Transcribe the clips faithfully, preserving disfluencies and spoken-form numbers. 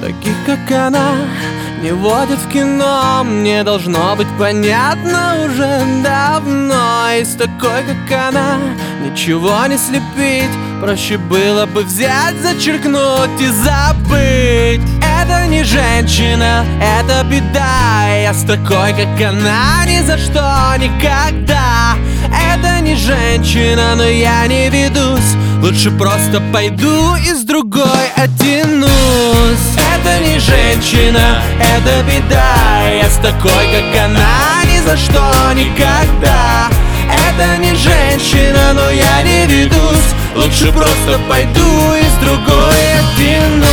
Таких, как она, не водят в кино. Мне должно быть понятно уже давно. И с такой, как она, ничего не слепить. Проще было бы взять, зачеркнуть и забыть. Это не женщина, это беда. Я с такой, как она, ни за что, никогда. Это не женщина, но я не ведусь. Лучше просто пойду и с другой оттянусь. Это не женщина, это беда. Я с такой, как она, ни за что, никогда. Это не женщина, но я не ведусь. Лучше просто пойду и с другой оттянусь.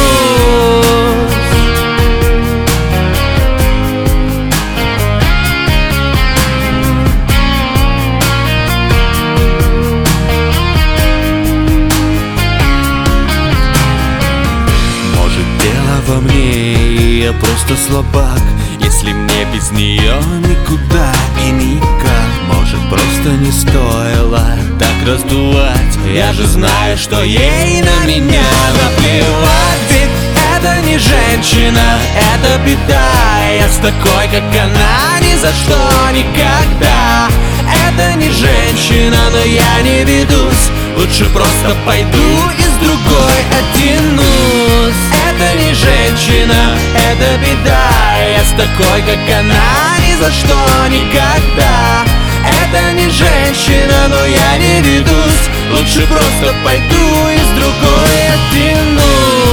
Может, дело во мне, я просто слабак. Если мне без нее никуда и никак. Может, просто не стоило так раздувать. Я же знаю, что ей на меня наплевать. Ведь это не женщина, это беда. Я с такой, как она, ни за что, никогда. Это не женщина, но я не ведусь. Лучше просто пойду и с другой оттянусь. Это не женщина, это беда. Я с такой, как она, ни за что, никогда. Это не женщина, но я не ведусь. Лучше просто пойду и с другой оттянусь.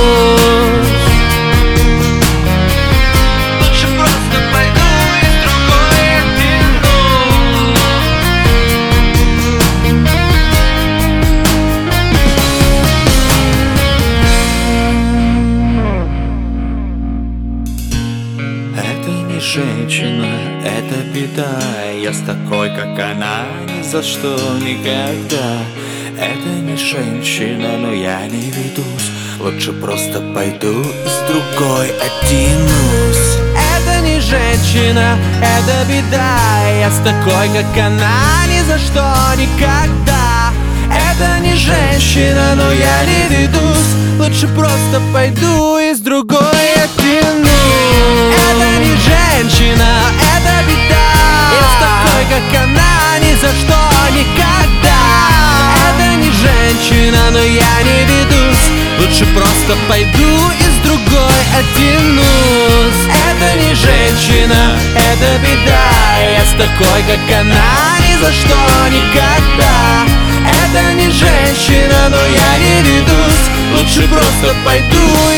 Лучше просто пойду и с другой оттянусь. Это не женщина, это беда. Я с такой, как она, ни за что, никогда. Это не женщина, но я не ведусь. Лучше просто пойду и с другой оттянусь. Это не женщина, это беда. Я с такой, как она, ни за что, никогда. Это не женщина, но я не ведусь. Лучше просто пойду и с другой оттянусь. Это не женщина, это беда. Я с такой, как она, ни за что, никогда. Это не женщина, но я не ведусь. Лучше просто пойду и с другой оттянусь. Это не женщина, это беда. Я с такой, как она, ни за что, никогда. Это не женщина, но я не ведусь. Лучше просто пойду